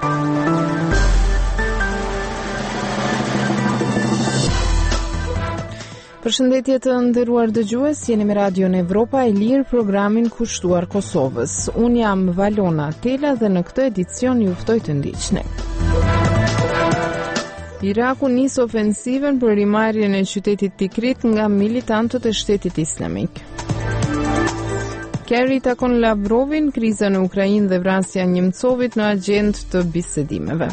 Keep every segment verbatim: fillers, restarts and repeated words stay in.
Përshëndetje të nderuar dëgjues, jeni me Radion Evropa e Lirë, programin kushtuar Kosovës. Unë jam Valona Tela dhe në këtë edicion ju ftoj të ndiqni. Iraku nis ofensivën për rimarrjen e qytetit Tikrit nga militantët e Shtetit Islamik. Kerry takon Lavrovin, kriza në Ukrainë dhe vrasja e Njemcovit në agjendë të bisedimeve.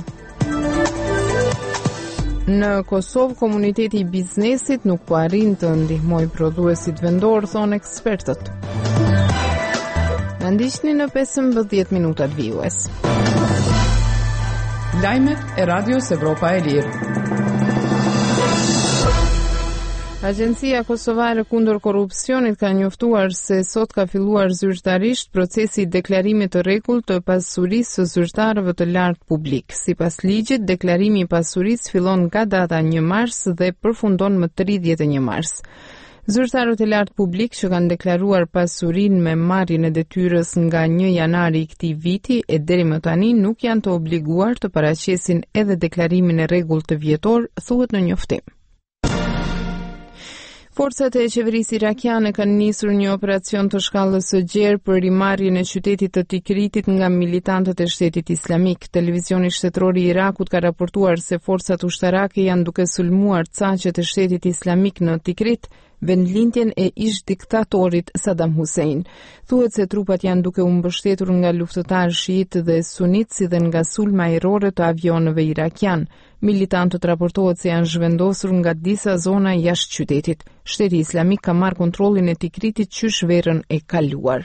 Në Kosovë, komuniteti i biznesit nuk po arrin të ndihmojë prodhuesit vendor, thonë ekspertët. Na ndiqni në pesëmbëdhjetë minutat vijues. Lajmet e Radios Evropa e Lirë. Agjencia Kosovare kundër korrupsionit ka njoftuar se sot ka filluar zyrtarisht procesi i deklarimit të rregullt të pasurisë së zyrtarëve të lartë publik. Sipas ligjit, deklarimi i pasurisë fillon nga data një mars dhe përfundon më tridhjetë e një mars. Zyrtarët e lartë publik që kanë deklaruar pasurinë me marrjen e detyrës nga një janari i këtij viti e deri më tani nuk janë të obliguar të paraqesin edhe deklarimin e rregullt të vjetor, thuhet në njoftim. Forcat e qeverisë irakiane kanë nisur një operacion të shkallës së gjerë për rimarrjen e qytetit të Tikritit nga militantët e Shtetit Islamik. Televizioni shtetëror i Irakut ka raportuar se forcat ushtarake janë duke sulmuar caqet e Shtetit Islamik në Tikrit, vendlindjen e ish diktatorit Saddam Hussein. Thuhet se trupat janë duke u mbështetur nga luftëtarë shiit dhe sunit, si dhe nga sulma ajrore të avionëve irakian. Militantët raportohet se janë zhvendosur nga disa zona jashtë qytetit. Shteti Islamik ka marrë kontrollin e Tikritit qysh verën e kaluar.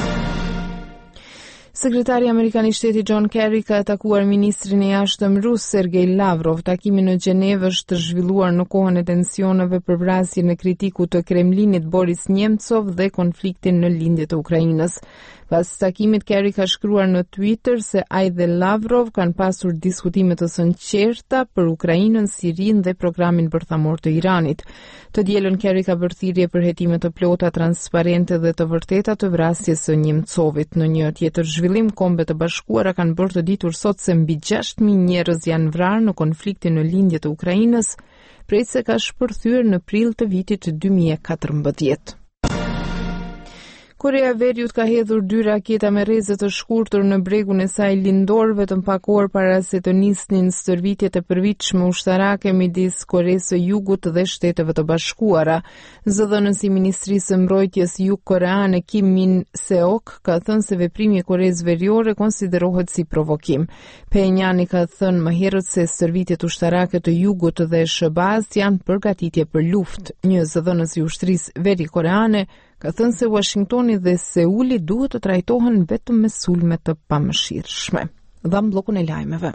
Sekretari Amerikan i Shtetit John Kerry ka takuar ministrin e jashtëm rus Sergej Lavrov. Takimi në Gjenevë është zhvilluar në kohën e tensioneve për vrasjen e kritikut të Kremlinit Boris Nemcov dhe konfliktin në lindje të Ukrainës. Pas takimit, Kerry ka shkruar në Twitter se ai dhe Lavrov kanë pasur diskutime të sinqerta për Ukrainën, Sirinë dhe programin bërthamor të Iranit. Të dielën Kerry ka bërë thirrje për hetime të plota, transparente dhe të vërteta të vrasjes së Njemcovit. Në një tjetër zhvillim, Kombet e Bashkuara kanë bërë të ditur sot se mbi gjashtë mijë njerëz janë vrarë në konfliktin në lindje të Ukrainës, prej se ka shpërthyer në prill të vitit dy mijë e katërmbëdhjetë. Korea e Veriut ka hedhur dy raketa me rreze të shkurtër në bregun e saj lindor vetëm pak orë para se të nisnin stërvitjet e përvitshme ushtarake midis Koresë së Jugut dhe Shteteve të Bashkuara. Zëdhënësi i Ministrisë së Mbrojtjes Jug-Koreane Kim Min-seok ka thënë se veprimi i Koresë Veriore konsiderohet si provokim. Pyongyani ka thënë më herët se stërvitjet ushtarake të Jugut dhe sh B A-s janë përgatitje për luftë. Një zëdhënës i ushtrisë veri-koreane ka thënë se Washingtoni dhe Seuli duhet të trajtohen vetëm me sulme të pamëshirshme. Dham bllokun e lajmeve.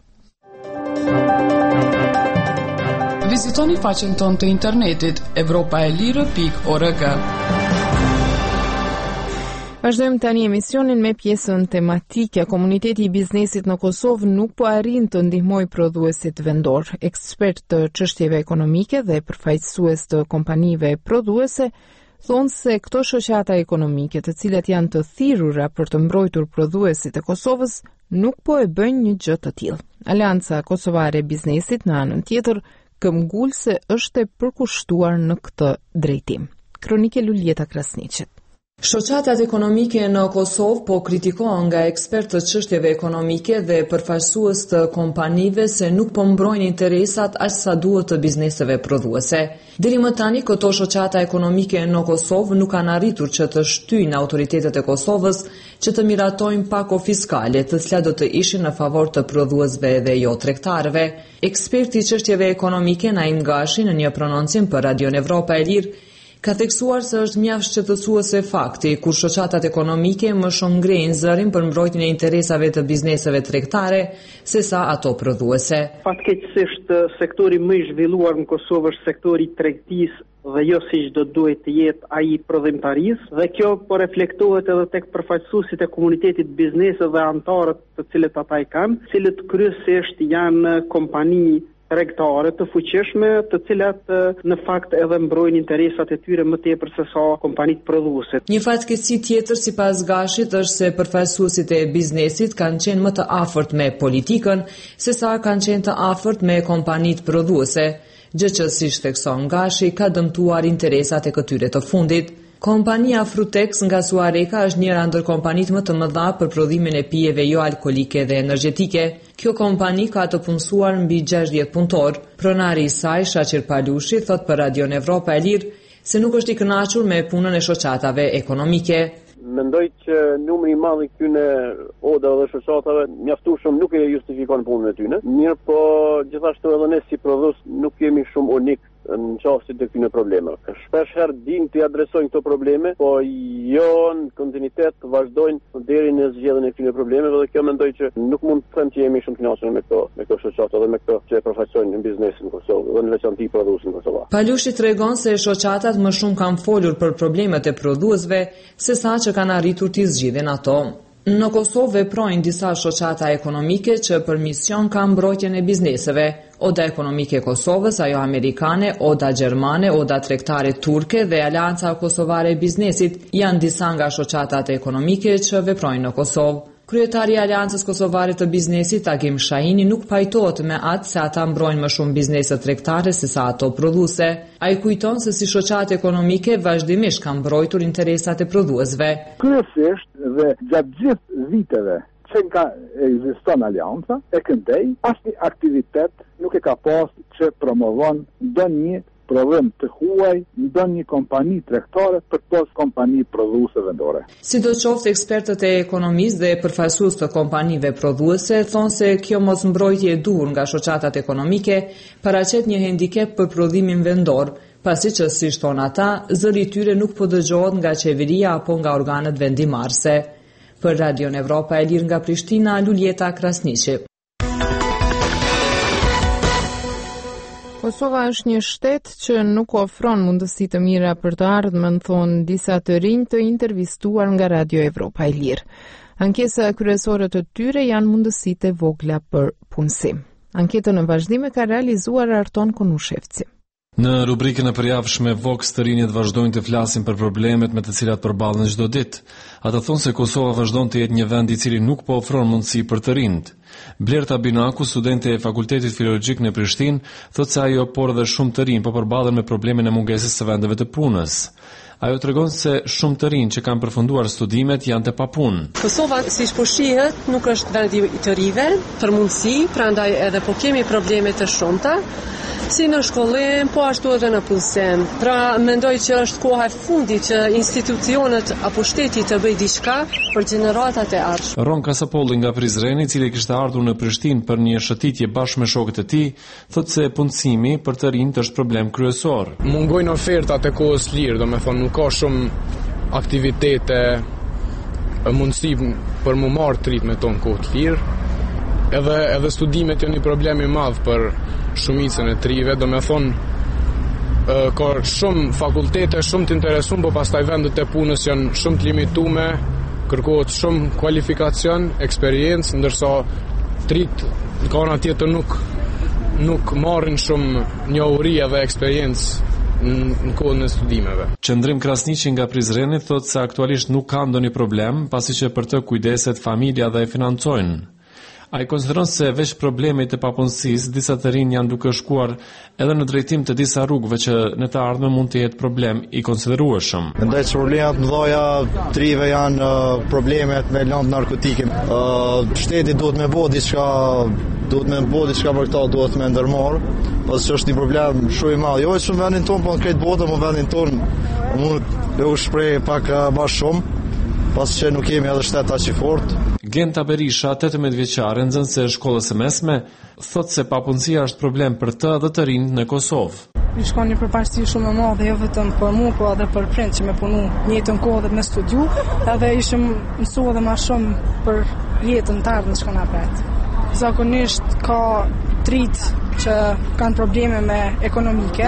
Vizitoni faqen tonë të internetit evropaelire pikë org. Vazhdojmë tani emisionin me pjesën tematike. Komuniteti i biznesit në Kosovë nuk po arrin të ndihmojë prodhuesit vendor. Ekspert të çështjeve ekonomike dhe përfaqësues të kompanive prodhuese thonë se këto shoqata ekonomike, të cilat janë të thirrura për të mbrojtur prodhuesit e Kosovës, nuk po e bëjnë një gjë të tillë. Aleanca Kosovare e Biznesit në anën tjetër këmbgulse është e përkushtuar në këtë drejtim. Kronike Luljeta Krasniqit. Shoqatat ekonomike në Kosovë po kritikohen nga ekspertë të çështjeve ekonomike dhe përfaqësues të kompanive se nuk po mbrojnë interesat aq sa duhet të bizneseve prodhuese. Deri më tani këto shoqata ekonomike në Kosovë nuk kanë arritur që të shtyjnë autoritetet e Kosovës që të miratojnë pako fiskale, të cilat do të ishin në favor të prodhuesve dhe jo tregtarëve. Eksperti i çështjeve ekonomike Naim Gashi në një prononcim për Radion Evropa e Lirë ka theksuar se është mjaft shqetësuese fakti kur shoqatat ekonomike më shumë ngrejnë zërin për mbrojtjen e interesave të bizneseve tregtare sesa ato prodhuese. Fatkeqësisht sektori më i zhvilluar në Kosovë është sektori i tregtisë dhe jo siç do duhet të jetë ai prodhimtarisë, dhe kjo po reflektohet edhe tek përfaqësuesit e komunitetit biznesit dhe anëtarët të cilët ata i kanë, cilët kryesisht janë kompani tregtare të fuqishme, të cilat në fakt edhe mbrojnë interesat e tyre më tepër se sa kompanitë prodhuese. Një fatkeqësi tjetër sipas Gashit është se përfaqësuesit e biznesit kanë qenë më të afërt me politikën sesa kanë qenë të afërt me kompanitë prodhuese, gjë që siç thekson Gashi ka dëmtuar interesat e këtyre të fundit. Kompania Frutex nga Suareka është njëra ndër kompanitë më të mëdha për prodhimin e pijeve jo alkolike dhe energjetike. Kjo kompani ka të punësuar mbi gjashtëdhjetë punëtor. Pronari i saj, Shaqir Palushi, thot për Radion Evropa e Lirë se nuk është i kënaqur me punën e shoqatave ekonomike. Mendoj që numri i madh i këtyre odave dhe shoqatave mjaftueshëm nuk e justifikon punën e tyre. Mirë, po gjithashtu edhe ne si prodhues nuk jemi shumë unik në çështjet e këtyre problemeve. Shpesh herë dinë të adresojnë këto probleme, po jo në kontinuitet vazhdojnë deri në zgjedhjen e këtyre problemeve dhe kjo mendoj që nuk mund të them që jemi shumë të kënaqur me këto me këto shoqata dhe me këto që përfaqësojnë në biznesin në Kosovë dhe në veçantë prodhuesin në Kosovë. Palushi tregon se shoqatat më shumë kanë folur për problemet e prodhuesve sesa që kanë arritur të zgjidhin ato. Në Kosovë veprojnë disa shoqata ekonomike që për mision kanë mbrojtjen e bizneseve. Oda ekonomike e Kosovës, ajo amerikane, Oda gjermane, Oda tregtare turke dhe Alianca Kosovare e Biznesit janë disa nga shoqatat ekonomike që veprojnë në Kosovë. Kryetari i Aleancës Kosovare të Biznesit, Agim Shahini, nuk pajtohet me atë se ata mbrojnë më shumë biznese tregtare se sa ato prodhuese. Ai kujton se si shoqatë ekonomike vazhdimisht kanë mbrojtur interesat e prodhuesve. Kryesisht dhe gjatë gjithë viteve që ka ekziston Alianca, e këndej, asnjë aktivitet nuk e ka pas që promovon ndonjë prodhim të huaj, ndonjë kompani tregtare për pas kompani prodhuese vendore. Sidoqoftë, ekspertët e ekonomisë dhe përfaqësues të kompanive prodhuese thonë se kjo mosmbrojtje e dur nga shoqatat ekonomike paraqet një hendikep për prodhimin vendor, pasi që siç thonë ata, zëri i tyre nuk po dëgjohet nga qeveria apo nga organet vendimarrëse. Për Radion Evropa e Lirë nga Prishtina, Luljeta Krasniqi. Kosova është një shtet që nuk ofron mundësi të mira për të ardhmen, thonë disa të rinj të intervistuar nga Radio Evropa e Lirë. Ankesa kryesore të tyre janë mundësitë e vogla për punësim. Anketën në vazhdim e ka realizuar Arton Konushevci. Në rubrikën e përjavshme Vox të rinjët vazhdojnë të flasin për problemet me të cilat përballen çdo ditë. Ata thonë se Kosova vazhdon të jetë një vend i cili nuk po ofron mundësi për të rinjt. Blerta Binaku, studente e Fakultetit Filologjik në Prishtinë, thotë se ajo por dhe shumë të rinj po përballen me problemin e mungesës së vendeve të punës. Ajo tregon se shumë të rinj që kanë përfunduar studimet janë të papunë. Kosova, siç po shihet, nuk është vend i të rive për mundësi, prandaj edhe po kemi probleme të shumta, si në shkollim, po ashtu edhe në punësim. Pra, mendoj që është koha e fundit që institucionet apo shteti të bëjë diçka për gjeneratat e ardhshme. Ron Kasapolli nga Prizreni, i cili kishte ardhur në Prishtinë për një shëtitje bashkë me shokët e tij, thotë se punësimi për të rinjt është problem kryesor. Mungojnë ofertat e kohës lirë, domethënë nuk ka shumë aktivitete, mundësi për mu marrë të ritme tonë kohë të lirë. Edhe, edhe studimet janë një problem i madh për shumicën e trive, do me thonë ka shumë fakultete, shumë të interesuar, po pastaj vendet e punës janë shumë të limitume, kërkohet shumë kualifikacion, eksperiencë, ndërsa trit ka ana tjetër nuk nuk marrin shumë njohuri dhe eksperiencë në kohën e studimeve. Qëndrim Krasniqi nga Prizreni thotë se aktualisht nuk ka ndonjë problem, pasi që për të kujdeset familja dhe e financojnë. Ai konsideron se veç problemet e papunësisë, disa të rinj janë duke shkuar edhe në drejtim të disa rrugëve që në të ardhmen mund të jetë problem i konsiderueshëm. Mendoj se problemet më dhoja trive janë uh, problemet me lëndë narkotike. Uh, shteti duhet me bëu diçka, duhet me bëu diçka për këto, duhet me ndërmarr, pasi është një problem shumë i madh. Jo vetëm vendin tonë, por në këtë botë, por vendin tonë mund të u shpreh pak uh, më shumë, pasi që nuk kemi edhe shtet aq i fortë. Genta Berisha, tetëmbëdhjetë vjeçare, nxënëse e shkollës së mesme, thotë se papunësia është problem për të dhe të rinjt në Kosovë. Mi shkon një përparësi shumë e madhe, jo vetëm për mua, po edhe për prind që me punu një jetën kohë dhe me studiu, edhe ishim mësu edhe ma shumë për jetën të ardhën që kanë apret. Zakonisht ka trit që kanë probleme me ekonomike,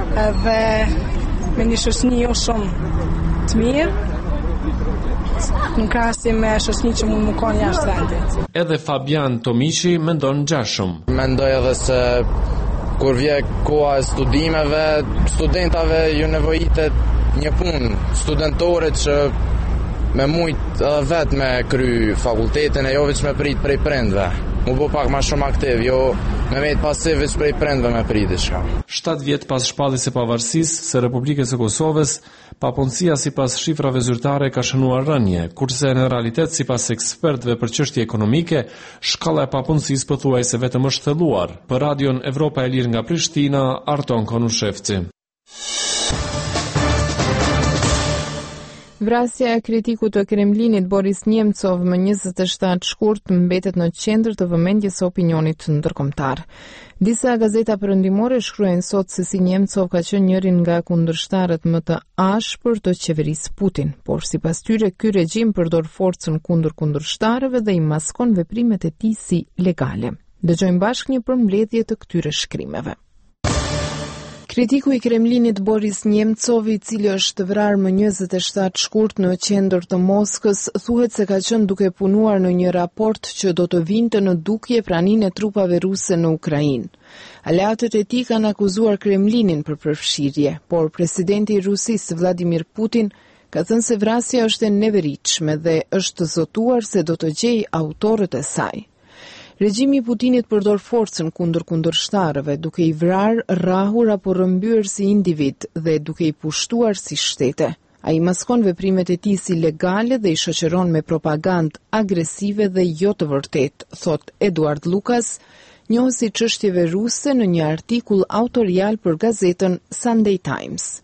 edhe me një shoqëni jo shumë të mirë, në krahasim me shoqëni që mund më kanë jashtë vendit. Edhe Fabian Tomishi mendon ngjashëm. Mendoj edhe se kur vje koha e studimeve, studentave ju nevojitet një punë studentore që me mujt edhe vetë me kry fakultetin e jo veç me prit prej prindve. Mu bo pak ma shumë aktiv, jo me mejt pasiv veç prej prindve me prit diçka. shtatë vjet pas shpalljes së pavarësisë së Republikës së Kosovës, papunësia sipas shifrave zyrtare ka shënuar rënje, kurse në realitet sipas ekspertëve për çështje ekonomike, shkalla e papunësisë pothuajse vetëm është thelluar. Për Radion Evropa e Lirë nga Prishtina, Arton Konushevci. Vrasja e kritikut të Kremlinit Boris Nemcov më njëzet e shtatë shkurt mbetet në qendër të vëmendjes së opinionit ndërkombëtar. Disa gazeta perëndimore shkruajnë sot se si Nemcov ka qenë njërin nga kundërshtarët më të ashpër të qeverisë Putin, por sipas tyre ky regjim përdor forcën kundër kundërshtarëve dhe i maskon veprimet e tij si legale. Dëgjojmë bashkë një përmbledhje të këtyre shkrimeve. Kritiku i Kremlinit Boris Nemcov, i cili është vrarë më njëzet e shtatë shkurt në qendër të Moskës, thuhet se ka qenë duke punuar në një raport që do të vinte në dukje praninë e trupave ruse në Ukrainë. Aleatët e tij kanë akuzuar Kremlinin për përfshirje, por presidenti i Rusisë Vladimir Putin ka thënë se vrasja është e neveritshme dhe është zotuar se do të gjejë autorët e saj. Regjimi i Putinit përdor forcën kundër kundërshtarëve, duke i vrarë, rrahur apo rrëmbyer si individ dhe duke i pushtuar si shtete. Ai maskon veprimet e tij si legale dhe i shoqëron me propagandë agresive dhe jo të vërtetë, thot Eduard Lukas, njohësi çështjeve ruse në një artikull autorial për gazetën Sunday Times.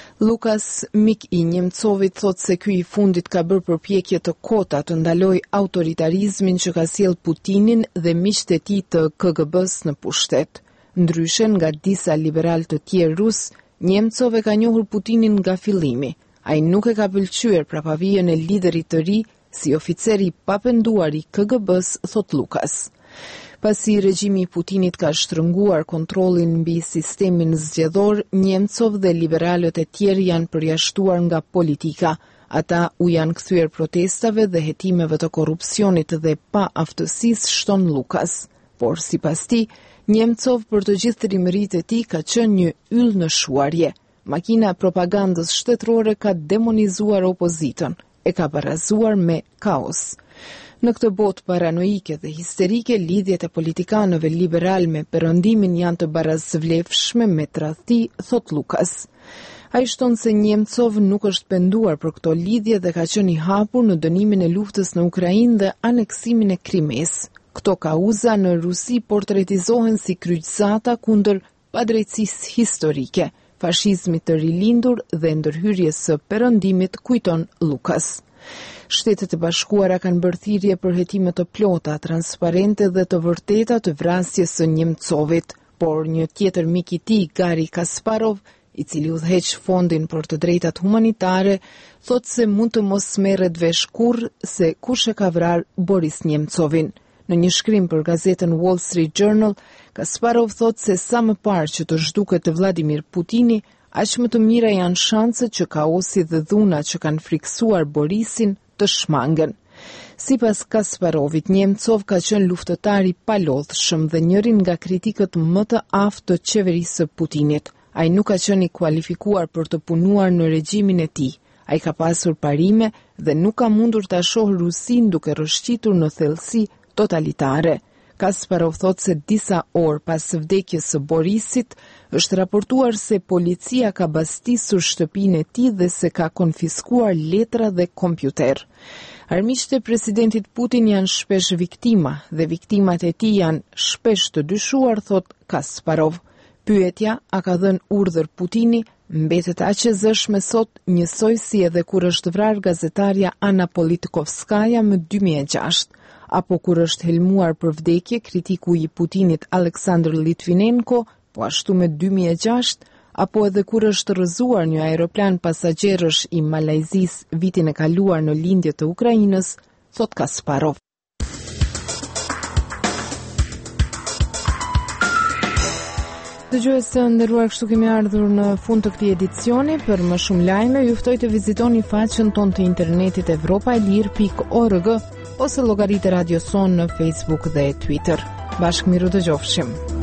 Lukas, mik i Nemcovit, thot se ky i fundit ka bërë përpjekje të kota të ndalojë autoritarizmin që ka sjell Putinin dhe miqtë e tij të K G B-s në pushtet. Ndryshe nga disa liberal të tjerë rus, Nemcov e ka njohur Putinin nga fillimi. Ai nuk e ka pëlqyer prapavijën e liderit të ri si oficer i papenduar i K G B-s, thot Lukas. Pasi regjimi i Putinit ka shtrënguar kontrollin mbi sistemin zgjedhor, Nemcov dhe liberalët e tjerë janë përjashtuar nga politika. Ata u janë kthyer protestave dhe hetimeve të korrupsionit dhe pa aftësisë, shton Lukas. Por sipas tij, Nemcov për të gjithë trimëritë e tij ka qenë një yll në shuarje. Makina e propagandës shtetërore ka demonizuar opozitën, e ka barazuar me kaos. Në këtë botë paranoike dhe histerike, lidhjet e politikanëve liberal me perëndimin janë të barazvlefshme me tradhti, thot Lukas. Ai shton se Nemcov nuk është penduar për këto lidhje dhe ka qenë i hapur në dënimin e luftës në Ukrainë dhe aneksimin e Krimes. Këto kauza në Rusi portretizohen si kryqëzata kundër padrejtësisë historike, fashizmit të rilindur dhe ndërhyrjes së perëndimit, kujton Lukas. Shtetet e Bashkuara kanë bërë thirrje për hetime të plota, transparente dhe të vërteta të vrasjes së Nemcovit, por një tjetër mik i tij, Gari Kasparov, i cili udhëheq fondin për të drejtat humanitare, thot se mund të mos merret vesh kurrë se kush e ka vrarë Boris Nemcovin. Në një shkrim për gazetën Wall Street Journal, Kasparov thot se sa më parë që të zhduket Vladimir Putini, aq më të mira janë shanset që kaosi dhe dhunat që kanë friksuar Borisin të shmangen. Sipas Kasparovit, Nemcov ka qenë luftëtar i palodhshëm dhe njërin nga kritikët më të aftë të qeverisë së Putinit. Ai nuk ka qenë i kualifikuar për të punuar në regjimin e tij. Ai ka pasur parime dhe nuk ka mundur ta shohë Rusin duke rrëshqitur në thellësi totalitare. Kasparov thot se disa orë pas vdekjes së Borisit, është raportuar se policia ka bastisur shtëpinë e tij dhe se ka konfiskuar letra dhe kompjuter. Armiqtë e presidentit Putin janë shpesh viktima dhe viktimat e tij janë shpesh të dyshuar, thot Kasparov. Pyetja, a ka dhënë urdhër Putini, mbetet aq e zëshme sot, njësoj si edhe kur është vrarë gazetarja Ana Politkovskaja më dy mijë e gjashtë. Apo kur është helmuar për vdekje kritiku i Putinit Aleksandr Litvinenko, po ashtu me dy mijë e gjashtë, apo edhe kur është rrëzuar një aeroplan pasagjerësh i Malajzis vitin e kaluar në lindje të Ukrainës, thot Kasparov. Dëgjues të nderuar, kështu kemi ardhur në fund të këtij edicioni. Për më shumë lajme, ju ftoj të vizitoni faqen tonë të internetit evropa e lir pikë org ose llogaritë Radio Son në Facebook dhe Twitter. Bashkë miru dëgjofshim.